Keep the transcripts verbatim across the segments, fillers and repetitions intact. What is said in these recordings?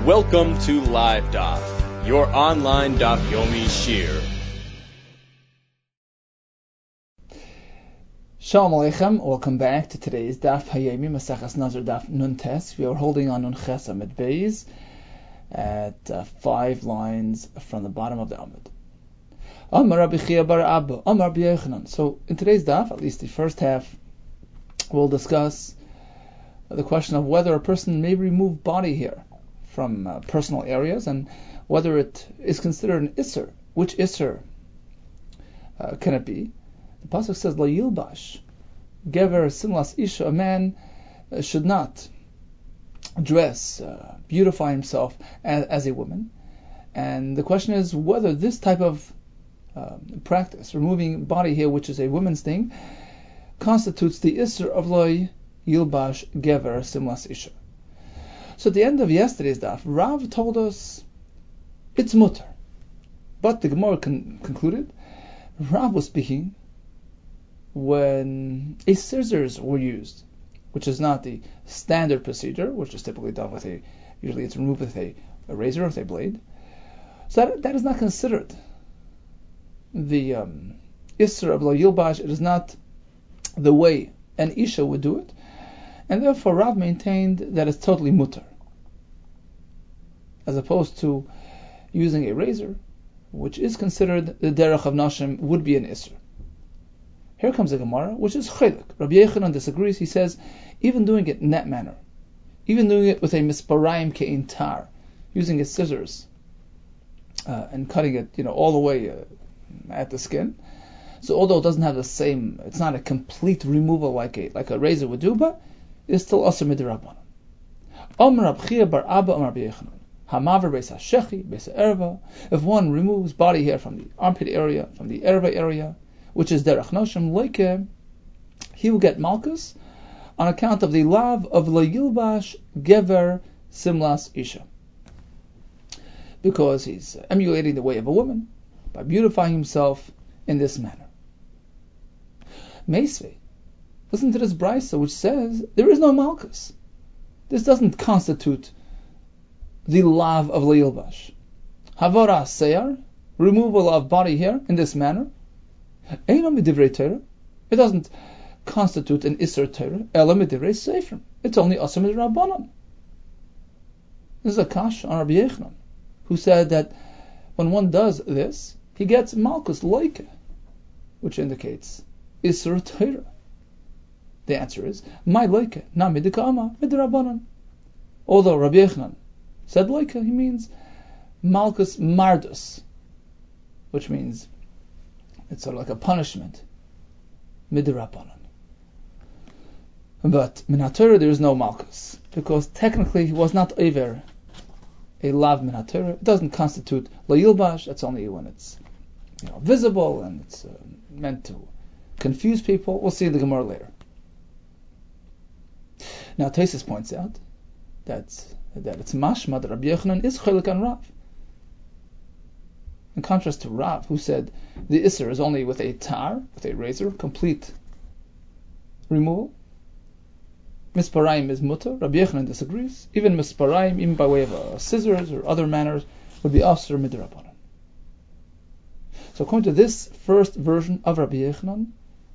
Welcome to Live Daf, your online Daf Yomi Shir. Shalom Aleichem, welcome back to today's Daf Hayomi, Maseches Nazir Daf Nun Tes. We are holding on Nun Ches Amid Beis at uh, five lines from the bottom of the Amid. Amar Rabbi Chia bar Abba, Amar Rabbi Yochanan. So in today's Daf, at least the first half, we'll discuss the question of whether a person may remove body hair from uh, personal areas and whether it is considered an Isser. Which Isser uh, can it be? The pasuk says, "La yilbash gever simlas isha." A man uh, should not dress, uh, beautify himself as, as a woman. And the question is whether this type of uh, practice, removing body hair, which is a woman's thing, constitutes the isser of la yilbash gever simlas isha. So at the end of yesterday's daf, Rav told us it's mutter, but the Gemara con- concluded Rav was speaking when a scissors were used, which is not the standard procedure, which is typically done with a, usually it's removed with a, a razor or with a blade. So that, that is not considered the um, Isser of Lo Yilbash. It is not the way an Isha would do it, and therefore Rav maintained that it's totally mutter, as opposed to using a razor, which is considered the derech of Nashim, would be an Isser. Here comes the Gemara, which is chilek. Rabbi Yochanan disagrees. He says, even doing it in that manner, even doing it with a misparayim ke'in tar, using his scissors uh, and cutting it, you know, all the way uh, at the skin. So although it doesn't have the same, it's not a complete removal like a like a razor would do, but it's still asur midrabanan. Amar Rabbi Chia bar Abba Amar Rabbi Yochanan. Hamaver beis hashechi beis erva. If one removes body hair from the armpit area, from the erva area, which is derech noshim, like he will get malchus on account of the lav of la yilbash gever simlas isha, because he's emulating the way of a woman by beautifying himself in this manner. Meisvei, listen to this brisa which says there is no malchus. This doesn't constitute the lav of la yilbash. Havara seyar, removal of body hair in this manner. It doesn't constitute an Isser Torah. It's only Asur Midrabanan. This is a kash on Rabbi Yochanan, who said that when one does this, he gets Malkus Loike, which indicates Isser Torah. The answer is my Loike, na midikama midrabanan. Although Rabbi Yochanan said Loike, he means Malkus Mardus, which means it's sort of like a punishment, midrabanan. But min haTorah there is no malchus, because technically he was not over a lav min haTorah. It doesn't constitute la yilbash. That's only when it's, you know, visible and it's uh, meant to confuse people. We'll see in the Gemara later. Now Taisus points out that that it's mashma that Rabbi Yochanan is chilek on Rav. In contrast to Rav, who said the Isser is only with a tar, with a razor, complete removal. Misparayim is mutter. Rabbi Yochanan disagrees. Even misparayim, even by way of uh, scissors or other manners, would be asur midrabanan. So according to this first version of Rabbi Yochanan,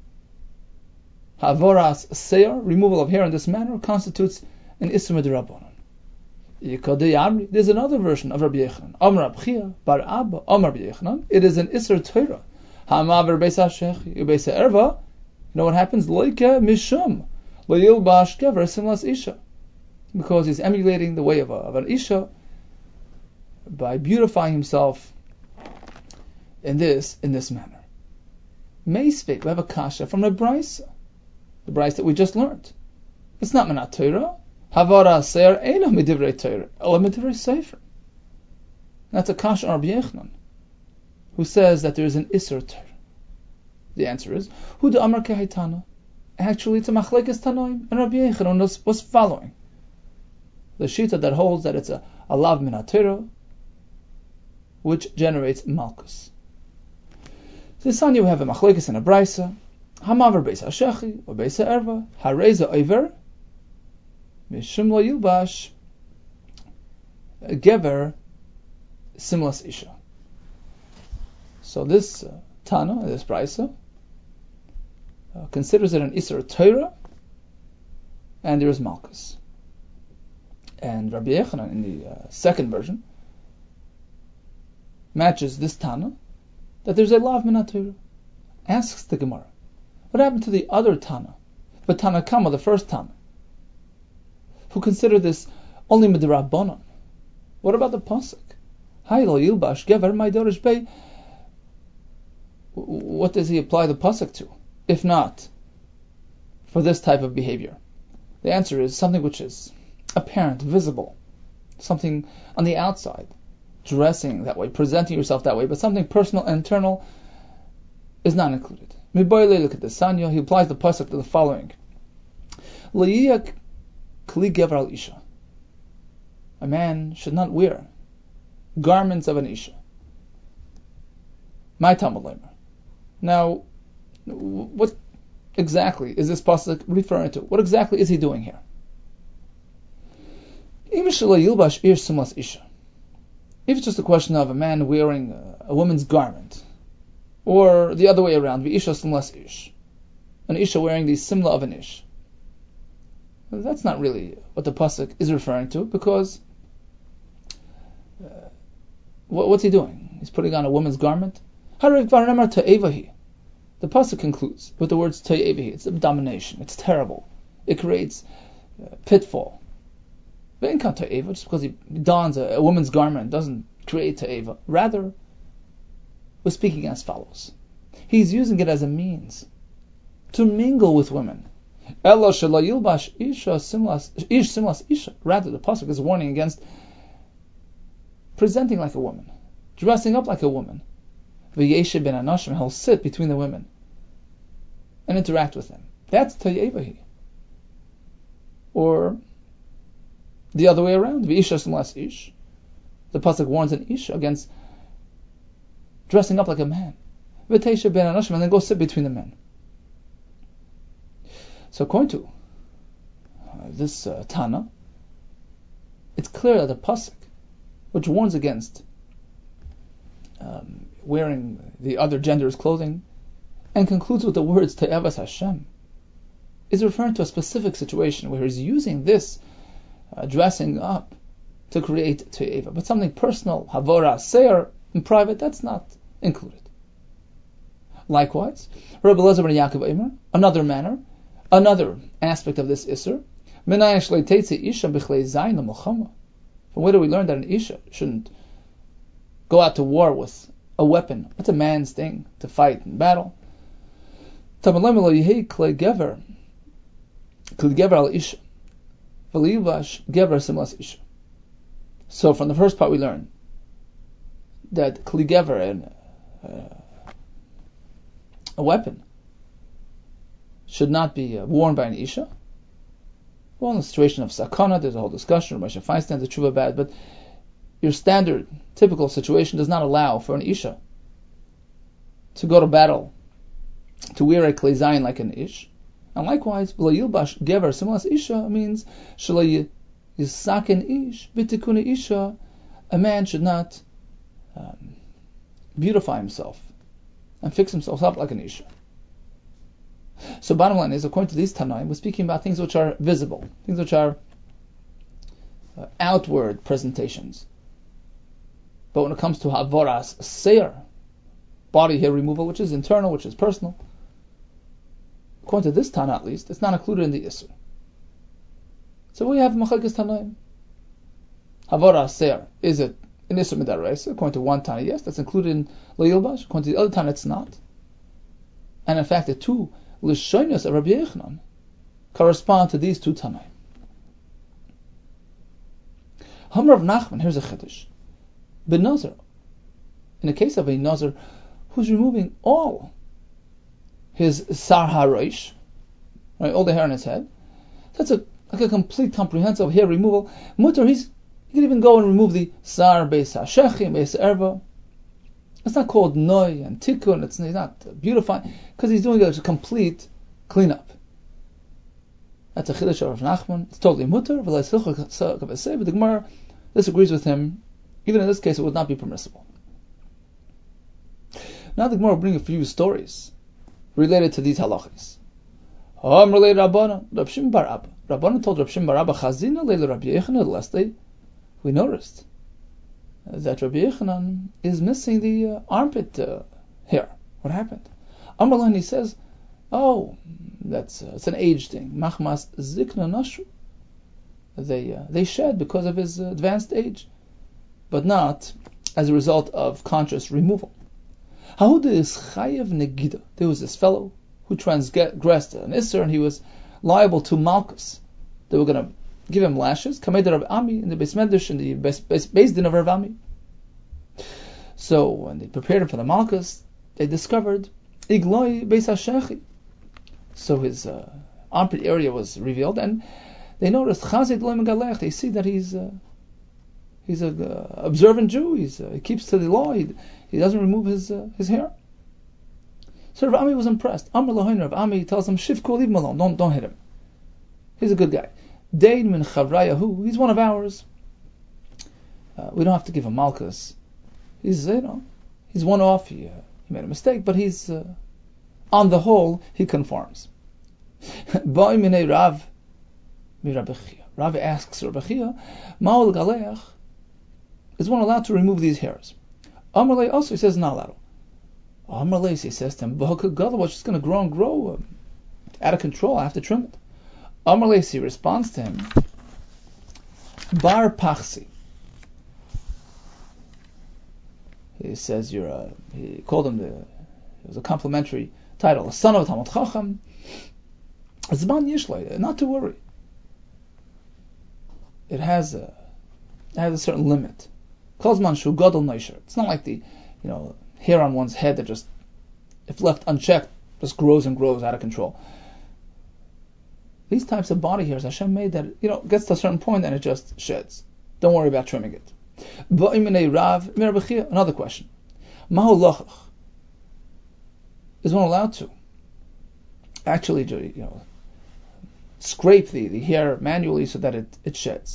havoras seyar, removal of hair in this manner, constitutes an Isser midrabanan. There's another version of Rabbi Yochanan. Amar Rabbi Chia bar Abba Amar Rabbi Yochanan. It is an Isser Torah. Hamaver beis hashechi beis erva. You know what happens? Loike mishum lo yilbash gever simlas isha, because he's emulating the way of, a, of an isha by beautifying himself in this in this manner. Meisvei, we have a kasha from the brisa, the brisa that we just learned. It's not min haTorah. Havara seir eino midivrei Torah, ela midivrei sefer. That's a kash on Rabbi Yochanan, who says that there is an Isser Torah. The answer is, Hu de Amar Kehaitana. Actually, it's a machlekes Tanoim, and Rabbi Yochanan was, was following the shita that holds that it's a, a lav min haTorah, which generates malchus. So this time you have a machlekes and a brisa. Hamaver beis hashechi or beis erva hareza over mishum lo yilbash gever simlas isha. So this uh, Tana, this Braisa, uh, considers it an Isser Torah, and there is Malchus. And Rabbi Yechanan, in the uh, second version, matches this Tana, that there's a law of Minat Torah. Asks the Gemara, what happened to the other Tana, but Tana Kama, the first Tana, who considered this only Midrabanan? What about the Pasuk? Haylo Yilbash Gever Maidorish Bey. What does he apply the pasuk to, if not for this type of behavior? The answer is something which is apparent, visible, something on the outside, dressing that way, presenting yourself that way, but something personal and internal is not included. Look at the Sanya. He applies the pasuk to the following: L'yiyak kli gever al isha. A man should not wear garments of an isha. My Talmud Leimer. Now, what exactly is this pasuk referring to? What exactly is he doing here? If it's just a question of a man wearing a woman's garment, or the other way around, an isha wearing the simla of an ish, that's not really what the pasuk is referring to, because uh, what, what's he doing? He's putting on a woman's garment. The pasuk concludes with the words To'evahi. It's domination. It's terrible. It creates uh, pitfall. Just because he dons a, a woman's garment doesn't create To'eva. Rather, we're speaking as follows. He's using it as a means to mingle with women. Rather, the pasuk is warning against presenting like a woman, dressing up like a woman. V'yeshe ben anashim, he'll sit between the women and interact with them. That's To'evahi. Or the other way around, V'isha simlas ish. The pasuk warns an ish against dressing up like a man. V'teishe ben anashim, and then go sit between the men. So according to uh, this uh, Tana, it's clear that the pasuk, which warns against um, wearing the other gender's clothing, and concludes with the words Te'evas Hashem, is referring to a specific situation where he's using this uh, dressing up to create Te'eva. But something personal, Havora, Seir, in private, that's not included. Likewise, Rabbi Elazar ben Yaakov Eimer, another manner, another aspect of this Isser, from where do we learn that an Isha shouldn't go out to war with a weapon? It's a man's thing to fight in battle. So from the first part we learn that kli gever, and uh, a weapon, should not be uh, worn by an isha. Well, in the situation of sakana, there's a whole discussion. Moshe Feinstein, the tshuva bad, but your standard, typical situation does not allow for an isha to go to battle to wear a klei zayin like an ish. And likewise, v'lo yilbash gever simlas isha means shelo yisaken ish b'tikun isha. A man should not um, beautify himself and fix himself up like an isha. So bottom line is, according to these Tanaim, we're speaking about things which are visible, things which are uh, outward presentations. But when it comes to havoras seir, body hair removal, which is internal, which is personal, according to this Tana at least, it's not included in the Isser. So we have Machlekes Tanaim. Havoras seir, is it an Isser Midaraisa? According to one Tana, yes, that's included in Lo Yilbash. According to the other Tana, it's not. And in fact, the two Lishonos of Rabbi Yechanan correspond to these two Tanaim. Hamar of Nachman, here's a chiddush. Ben Nazar, in the case of a Nazar who's removing all his Sar HaRosh, right, all the hair on his head, that's a like a complete comprehensive hair removal. Mutter, he's he can even go and remove the Sar Beis HaShechim, Beis Erva. It's not called Noi and Tikkun, it's not beautifying, because he's doing a complete cleanup. That's a chiddush of Rav Nachman. It's totally mutter, but the Gemara This agrees with him. Even in this case, it would not be permissible. Now the Gemara will bring a few stories related to these halachas. Ha'am related Rabbana, Rab Shimon bar Abba. Rabbana told Rab Shimon bar Abba, Chazina leil Rabbi Yochanan, last day we noticed that Rabbi Yochanan is missing the uh, armpit uh, hair. What happened? Amrlan, he says, oh, that's uh, it's an age thing. Machmas zikna nashru. They uh, they shed because of his uh, advanced age, but not as a result of conscious removal. Hahuda is chayev negida. There was this fellow who transgressed an isser, and he was liable to malchus. They were going to give him lashes. Kamei Rav Ami in the Beis Medrash, in the Beis Din of Rav Ami. So when they prepared him for the malchus, they discovered igloi beis hashechi. So his uh, armpit area was revealed, and they noticed chazid lo megalech. They see that he's uh, he's an uh, observant Jew. He's, uh, he keeps to the law. He, he doesn't remove his uh, his hair. So Rav Ami was impressed. Amr lahoin Rav Ami tells him, Shivko, leave him alone. Don't don't hit him. He's a good guy. Dein min chavrayahu. He's one of ours. Uh, we don't have to give him malchus. He's you know he's one off. He, uh, he made a mistake, but he's uh, on the whole he conforms. Ba'im minei Rav. Rav asks Rabbi Chia, Ma'ol Galeach, is one allowed to remove these hairs? Amrlei also, he says, not allowed. Amrlei, he says to him, Bahakagala, it's just going to grow and grow, um, out of control, I have to trim it. Amrlei, he responds to him, Bar Pachsi. He says, you're a, he called him the, it was a complimentary title, a son of Talmud Chacham, Zman Yishlei, not to worry. It has a it has a certain limit. Kozman shu gadol noisher. It's not like the you know hair on one's head that just, if left unchecked, just grows and grows out of control. These types of body hairs, Hashem made that you know gets to a certain point and it just sheds. Don't worry about trimming it. Another question: Mahu lochach? Is one allowed to actually you know scrape the, the hair manually so that it, it sheds?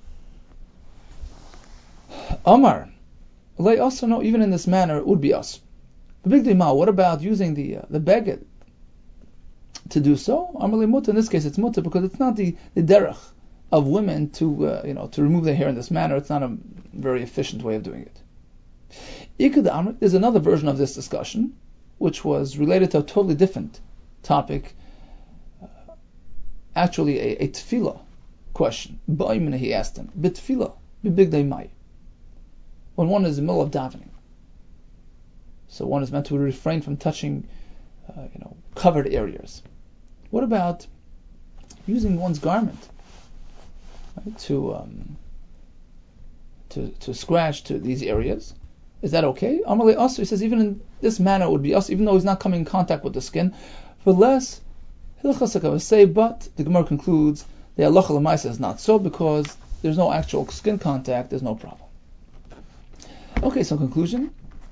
Amar, lay also no, even in this manner it would be us. The big dima, what about using the uh, the beged to do so? Amar muta, in this case it's muta because it's not the, the derech of women to uh, you know to remove their hair in this manner. It's not a very efficient way of doing it. There's another version of this discussion which was related to a totally different topic. Actually, a, a tefillah question. He asked him, "B'tefillah, b'bigdei mai." When one is in the middle of davening, so one is meant to refrain from touching, uh, you know, covered areas. What about using one's garment right, to um, to to scratch to these areas? Is that okay? Amalei also, he says, even in this manner it would be us, even though he's not coming in contact with the skin, for less. Say, but the Gemara concludes the halacha l'maisa is not so because there's no actual skin contact. There's no problem. Okay, so in conclusion,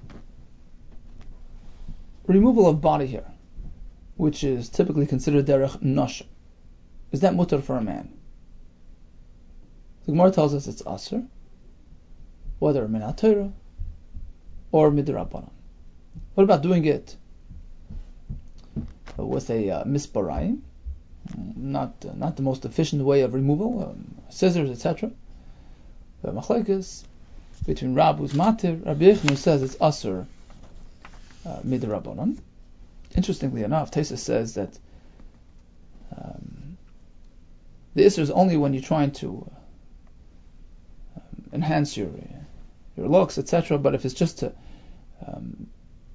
removal of body hair, which is typically considered derech nosh, is that mutar for a man? The Gemara tells us it's asur, whether min ha'torah or midrabanan. What about doing it with a uh, misbarayim, not uh, not the most efficient way of removal, um, scissors, et cetera. The machlekes between Rab who's matir, Rabbi Yochanan who says it's asur uh, midrabanan. Interestingly enough, Tosfos says that um, the isur is only when you're trying to uh, um, enhance your your looks, et cetera. But if it's just to um,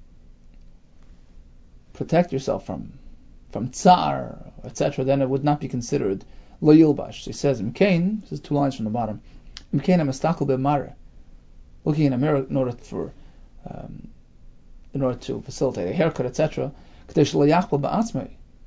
protect yourself from from tsar, et cetera, then it would not be considered lo yilbash. So he says, Mkain, this is two lines from the bottom, Mkain amastakel b'mare, looking in a mirror in order for, um, in order to facilitate a haircut, et cetera, to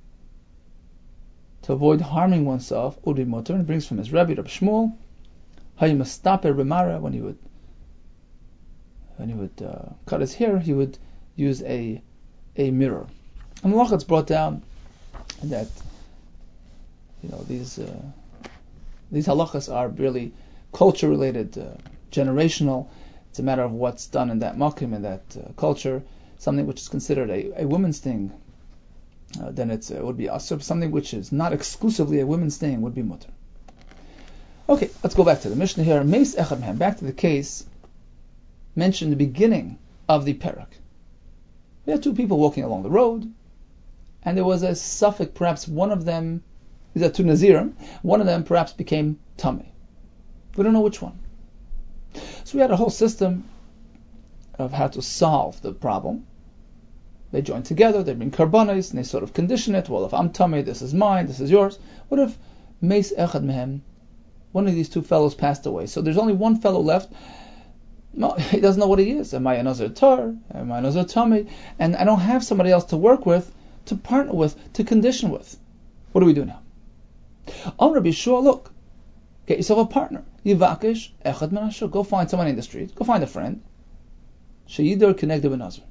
avoid harming oneself, udi motor, and brings from his Rebbe, Reb Shmuel, haymastaper b'mare, when he would, when he would uh, cut his hair, he would use a a mirror. And the Lachat's brought down that you know these uh, these halachas are really culture-related, uh, generational. It's a matter of what's done in that makim, in that uh, culture. Something which is considered a, a women's thing, uh, then it's, it would be asr. Something which is not exclusively a women's thing would be mutter. Okay, let's go back to the Mishnah here. Meis echad mehem, back to the case mentioned in the beginning of the parak. We had two people walking along the road, and there was a suffix, perhaps one of them, these are two Nazirim, one of them perhaps became Tamei. We don't know which one. So we had a whole system of how to solve the problem. They join together, they bring karbanos, and they sort of condition it. Well, if I'm Tamei, this is mine, this is yours. What if Meis echad mehem, one of these two fellows passed away? So there's only one fellow left. No, he doesn't know what he is. Am I another tar? Am I another Tamei? And I don't have somebody else to work with, to partner with, to condition with. What do we do now? Am Rabbi Yeshua, look, get yourself a partner. Yivakish echad min hashuk. Go find someone in the street. Go find a friend. Sheyidor connected with Nazir,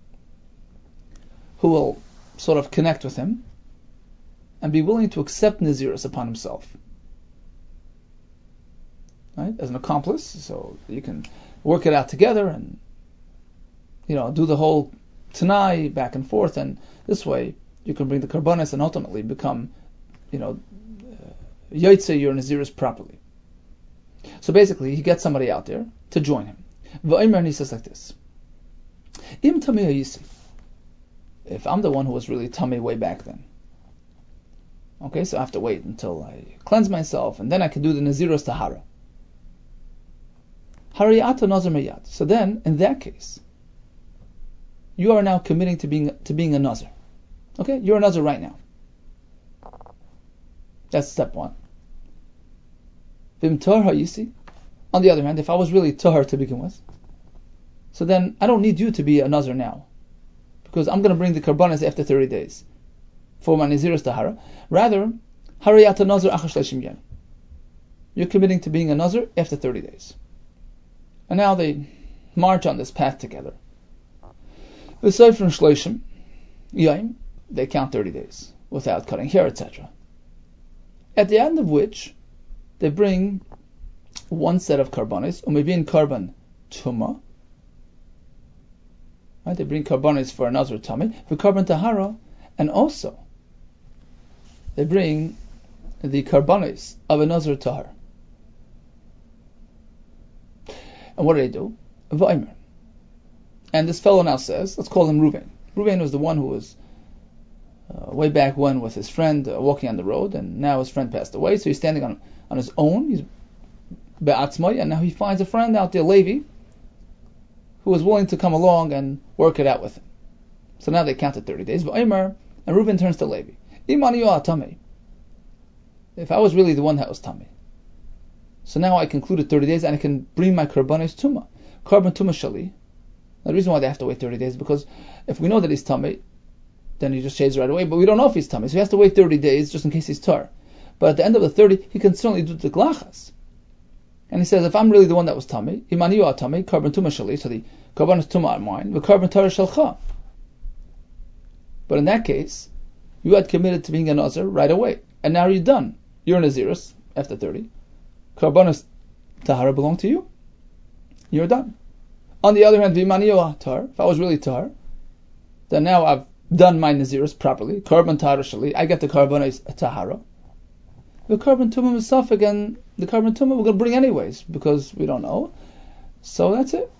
who will sort of connect with him and be willing to accept Nazirus upon himself, right, as an accomplice, so you can work it out together and, you know, do the whole Tanai back and forth, and this way you can bring the karbanis and ultimately become, you know, Yaitse your Nazirus properly. So basically, he gets somebody out there to join him. V'aymer, and he says like this: Im Tamei hayisi. If I'm the one who was really Tamei way back then, okay, so I have to wait until I cleanse myself, and then I can do the Nazirus Tahara. Hariyata Nazir Meyad. So then, in that case, you are now committing to being to being a Nazir. Okay, you're a Nazir right now. That's step one. Vim Tar hayisi. On the other hand, if I was really Tahar to begin with, so then I don't need you to be a Nazir now, because I'm going to bring the karbanas after thirty days for my Nazirus Tahara. Rather, Hariyata Nazir Achash Leishim Yem. You're committing to being a Nazir after thirty days. And now they march on this path together. Aside from Shleishim Yem, they count thirty days without cutting hair, et cetera. At the end of which, they bring one set of karbanis, umivin karban tuma. Right, they bring karbanis for another tamei, for karban tahara, and also they bring the karbanis of another tahar. And what do they do? V'aymer. And this fellow now says, let's call him Ruvain. Ruvain was the one who was uh, way back when with his friend uh, walking on the road, and now his friend passed away, so he's standing on on his own. He's be'atzmai, and now he finds a friend out there, Levi, who was willing to come along and work it out with him. So now they counted thirty days. V'aymer, and Reuben turns to Levi. Imani tamei. If I was really the one that was tamei, so now I concluded thirty days, and I can bring my karbanis tuma, karban tuma shali. The reason why they have to wait thirty days is because if we know that he's tamei, then he just shaves right away. But we don't know if he's tamei, so he has to wait thirty days just in case he's tar. But at the end of the thirty, he can certainly do the glachas. And he says, if I'm really the one that was tamei, imani yu tamei, karban tuma shali, so the karbanis tuma are mine, the karban tar shalcha. But in that case, you had committed to being a nazir right away, and now you're done. You're a nazirus after thirty. Karbanis tahara belong to you. You're done. On the other hand, v'imani yu tar, if I was really tar, then now I've done my nazirus properly. Karban tahara shali, I get the karbanis tahara. The karban tumah misaf, again, the karban tumah we're going to bring anyways, because we don't know. So that's it.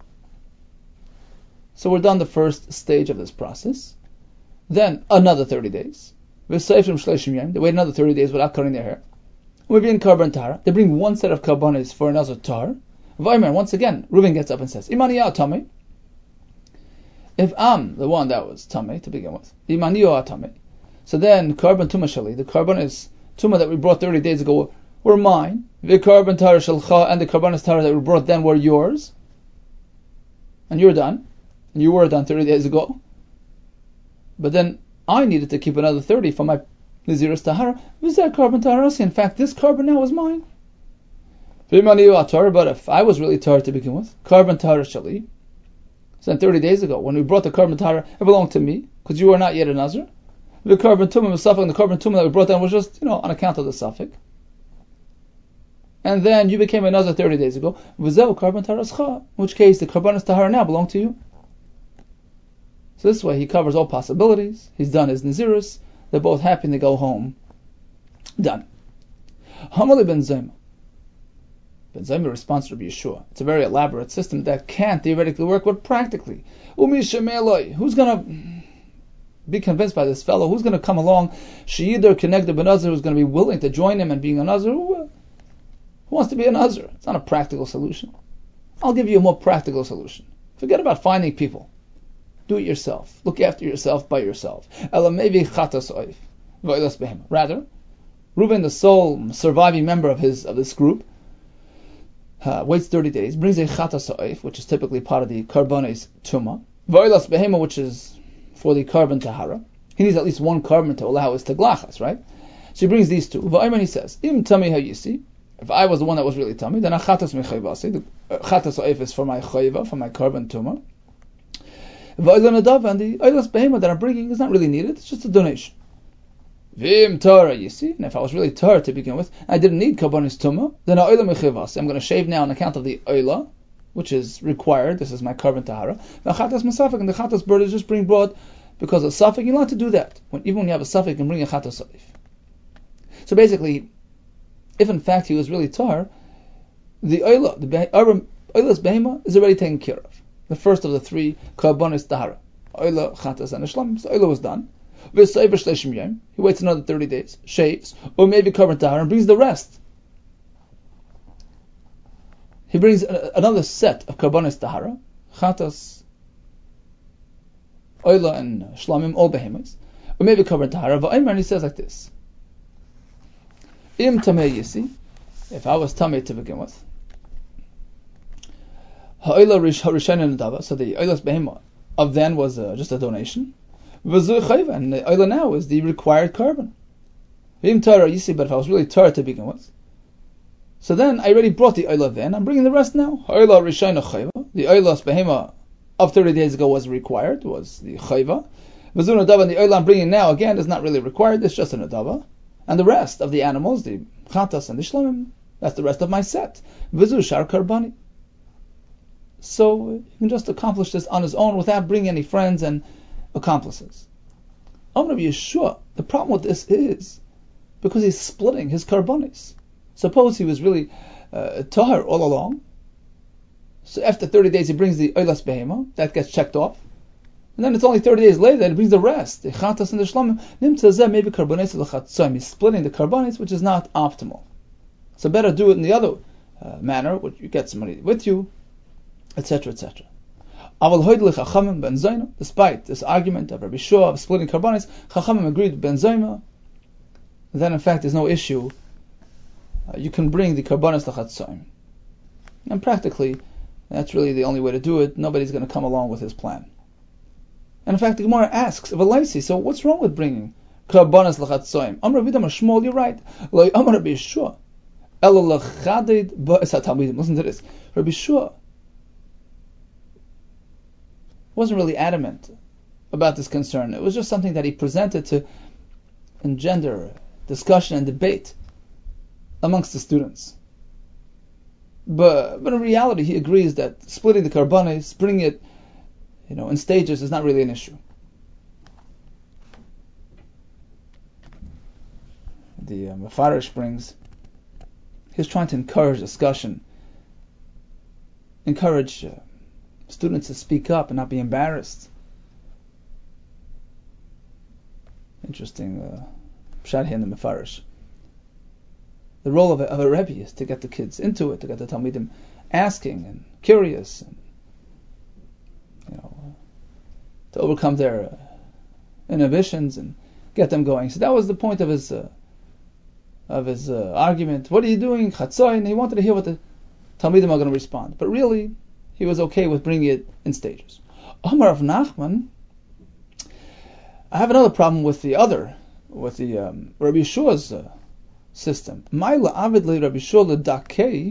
So we're done the first stage of this process. Then another thirty days. They wait another thirty days without cutting their hair. We bring karban tahara. They bring one set of karbanis for another tar. Vaymer, once again, Reuben gets up and says, Imani ya tamei. If I'm the one that was tamei to begin with, Imani ya tamei. So then karban tumah shali, the karbanis tuma that we brought thirty days ago were mine. The karban tahara shalcha, and the karbanis tahara that we brought then were yours. And you're done. And you were done thirty days ago. But then I needed to keep another thirty for my Nazirus Tahara. Was that karban tahara? In fact, this karban now is mine. But if I was really tahara to begin with, karban tahara shali. So then thirty days ago, when we brought the karban tahara, it belonged to me, because you were not yet a Nazir. The karban tumah was suffix, and the karban tumah that we brought down was just, you know, on account of the suffix. and then you became a nazir thirty days ago, v'zeu karban tarascha, in which case the karbanos tahara now belong to you. So this way he covers all possibilities. He's done his nazirus. They're both happy to go home. Done. Hamali ben Zayma. Ben Zayma responds to Rabbi Yeshua. It's a very elaborate system that can't theoretically work, but practically. Umi shemeloi. Who's going to be convinced by this fellow? Who's going to come along? Sheyider connected ben Nazir, who's going to be willing to join him and being a Nazir? Who, uh, who wants to be a Nazir? It's not a practical solution. I'll give you a more practical solution. Forget about finding people. Do it yourself. Look after yourself by yourself. Rather, Reuben, the sole surviving member of his of this group, uh, waits thirty days, brings a chatas ha'oif, which is typically part of the karbanes tuma, v'oilas behema, which is for the carbon tahara. He needs at least one carbon to allow his teglachas, right? So he brings these two. V'ayman, he says, im tami ha'yisi, if I was the one that was really tummy, then a chatas mechayvasi, the chatas ha'oif is for my chayva, for my carbon tuma. V'oilan adava, and the oilas behema that I'm bringing is not really needed, it's just a donation. Vim Torah, you see, and if I was really Torah to begin with, I didn't need Karbanis Tumah, then I'm going to shave now on account of the Oila, which is required. This is my carbon Tahara. The Chatas Masafik, and the Chatas bird is just bring broad because of Safik. You're allowed to do that. When, even when you have a Safik, you can bring a Chatas Saif. So basically, if in fact he was really Tar, the Oila, the Oila's Behema, is already taken care of. The first of the three Karbanis Tahara. Oila, Chatas, and Ishlam. So Oila was done. He waits another thirty days, shaves, or maybe carbon tahara, and brings the rest. He brings a, another set of karbanis tahara, chatas, oila, and shlamim, all behemoths, or maybe carbon tahara. And he says like this: Im tamei yisi, if I was tamei to begin with, ha'oila rishayin nadava, so the oilas behemoth of then was uh, just a donation. And the oila now is the required carbon. You see, but if I was really tar to begin with, so then I already brought the oila then, I'm bringing the rest now. The oilas behema of thirty days ago was required, was the chayva. And the oila I'm bringing now, again, is not really required, it's just an adava. And the rest of the animals, the chatas and the shlamim, that's the rest of my set. Vizu shar karbani. So you can just accomplish this on his own without bringing any friends and accomplices. Amr Rabbi Yeshua, the problem with this is because he's splitting his karbanis. Suppose he was really uh, tahar all along. So after thirty days he brings the oilas behema, that gets checked off. And then it's only thirty days later that he brings the rest, the chatas and the shlamim. Nimtzazeh maybe karbanis l'chatzayim. He's splitting the karbanis, which is not optimal. So better do it in the other uh, manner, which you get somebody with you, et cetera, et cetera. Despite this argument of Rabbi Shua of splitting karbanis, Chachamim agreed with Ben Zayma. Then, in fact, there's no issue. Uh, you can bring the karbanis l'chatzayim, and practically, that's really the only way to do it. Nobody's going to come along with his plan. And in fact, the Gemara asks of Elaisi, so what's wrong with bringing karbanis l'chatzayim? Amar Vidam Shmuel, you're right. Amar Rabbi Shua, Ela l'chadid ba'es hatalmidim. Listen to this, Rabbi Shua wasn't really adamant about this concern. It was just something that he presented to engender discussion and debate amongst the students. But but in reality, he agrees that splitting the karbanis, bringing it, you know, in stages is not really an issue. The uh, Mefarish brings, he's trying to encourage discussion, encourage uh, students to speak up and not be embarrassed. Interesting uh, shot here in the Mefarish. The role of a, of a Rebbe is to get the kids into it, to get the Talmidim asking and curious, and you know, to overcome their uh, inhibitions and get them going. So that was the point of his uh, of his uh, argument. What are you doing, Chatzai? And he wanted to hear what the Talmidim are going to respond. But really, he was okay with bringing it in stages. Omar of Nachman, I have another problem with the other, with the um, Rabbi Yeshua's uh, system. Ma'ila avid le Rabbi Yeshua l'dakei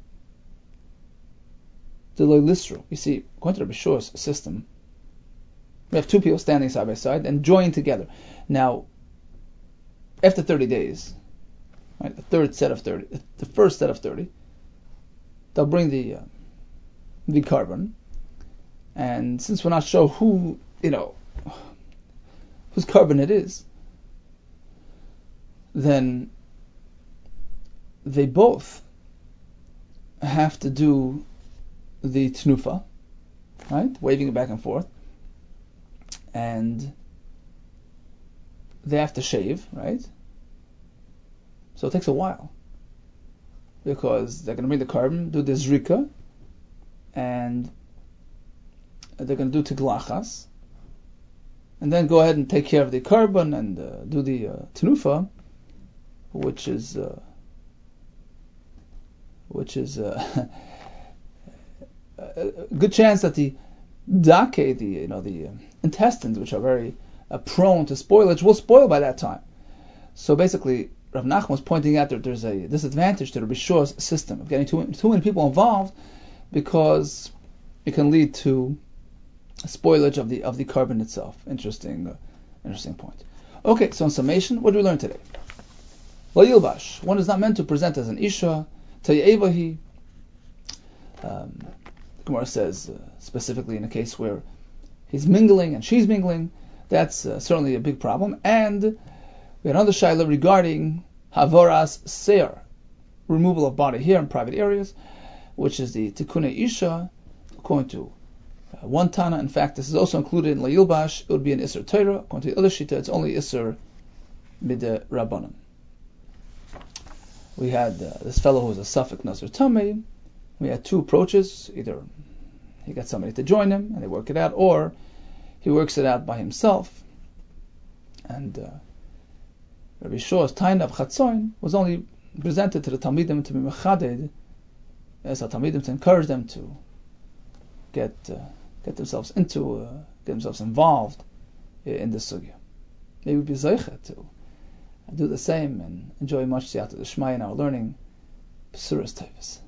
d'lo lisru. You see, according to Rabbi Yeshua's system, we have two people standing side by side and joined together. Now, after thirty days, right? The third set of thirty, the first set of thirty, they'll bring the uh, the carbon, and since we're not sure who, you know, whose carbon it is, then they both have to do the tnufa, right? Waving it back and forth. And they have to shave, right? So it takes a while. Because they're going to bring the carbon, do the zrika, and they're going to do tiglachas, and then go ahead and take care of the carbon and uh, do the uh, tnufa, which is uh, which is uh, a good chance that the dake, the you know the uh, intestines, which are very uh, prone to spoilage, will spoil by that time. So basically, Rav Nachman was pointing out that there's a disadvantage to the Risho's system of getting too, too many people involved, because it can lead to spoilage of the of the carbon itself. Interesting, uh, interesting point. Okay, so in summation, what did we learn today? Lo yilbash, one is not meant to present as an isha. Tayevahi, um, Gemara says uh, specifically in a case where he's mingling and she's mingling, that's uh, certainly a big problem. And we had another shaila regarding havoras seir, removal of body hair in private areas, which is the tikkunei isha, according to uh, one Tana. In fact, this is also included in Layilbash. It would be an Isser Torah. According to the other Shita, it's only Isser Mide Rabbanan. We had uh, this fellow who was a Safek Nazir Tamei. We had two approaches. Either he got somebody to join him and they work it out, or he works it out by himself. And uh, Rabbi Shor's Taina of Chatzoin was only presented to the Talmidim to be mechaded, as a Talmidim to encourage them to get uh, get themselves into, uh, get themselves involved in the sugya. Maybe be zeicha to do the same and enjoy much siyata d'shmaya in our learning Pesuras Tevis.